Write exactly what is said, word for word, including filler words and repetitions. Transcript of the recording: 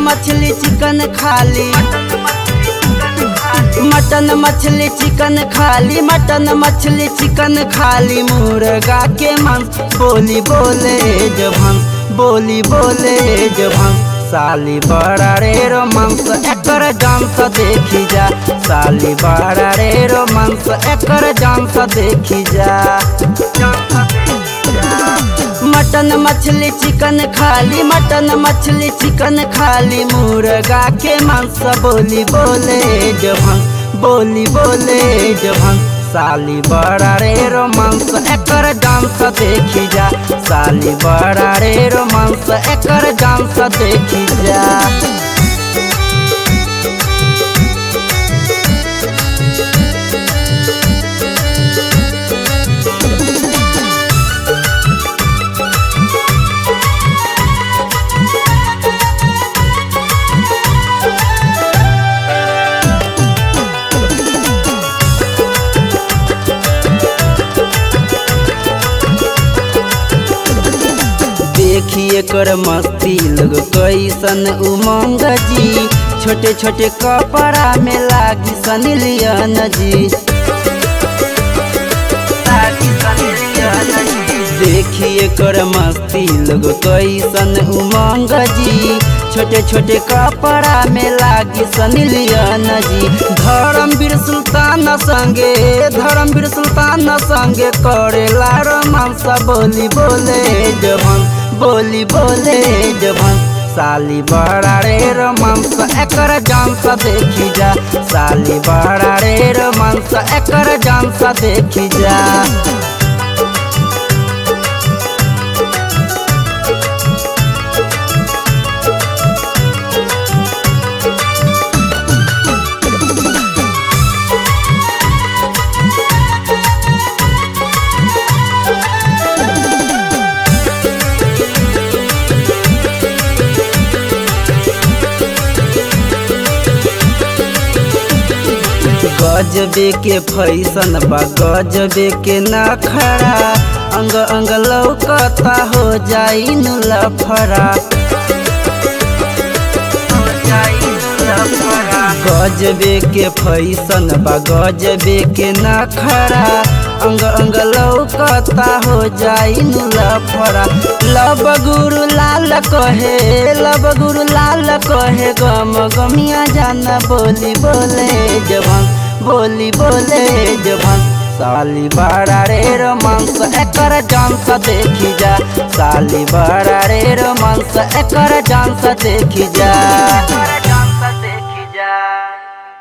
मछली चिकन खाली मटन मछली चिकन खाली मटन मछली चिकन खाली मुर्गा के मांस बोली बोले जब हंस बोली बोले जब हंस साली बड़ा रे रोमांस एकर जान सा देखी जा साली बड़ा रे रोमांस एकर जान सा देखी जा मटन मछली चिकन खाली मटन मछली चिकन खाली मुर्गा के मांस बोली बोले जब हंस बोली बोले जब हंस साली बड़ा रे रोमांस एकर जान सा देखी जा साली बड़ा रे रोमांस एकर जान सा देखी जा देखिए कर मस्ती लोग कैसन उमंग जी छोटे छोटे कपड़ा में लागी सनी लियोन जी देखिए कर मस्ती लोग कैसन उमंग जी छोटे छोटे कपड़ा में लागी सनी लियोन जी धर्मवीर सुल्तान संगे धर्मवीर सुल्तान संगे करेला रोमांस बोली बोले जवान बोली बोले जवान साली बड़ा रे रोमांस एकर जान सा देखी जा साली बड़ा रे रोमांस एकर जान सा देखी जा गजबे के फैशन बा गजबे के नखरा अंग अंग लौकता हो जाई नु लफड़ा गजबे के फैशन बा गजबे के नखरा अंग अंग लौकता हो जाई नु लफड़ा लब गुरु लाल कहे लब गुरु लाल कहे गम गमिया जाना बोली बोले जवान बोली बोले जवान साली बड़ा रे रोमांस एकर जान सा देखी जा साली बड़ा रे रोमांस एकर जान सा देखी जा।